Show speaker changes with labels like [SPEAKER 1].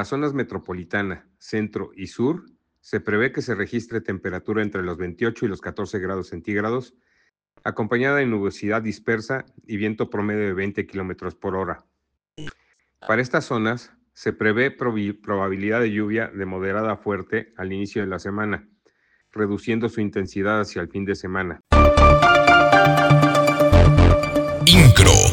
[SPEAKER 1] las zonas metropolitana, centro y sur, se prevé que se registre temperatura entre los 28 y los 14 grados centígrados, acompañada de nubosidad dispersa y viento promedio de 20 kilómetros por hora. Para estas zonas, se prevé probabilidad de lluvia de moderada a fuerte al inicio de la semana, reduciendo su intensidad hacia el fin de semana.
[SPEAKER 2] INCRO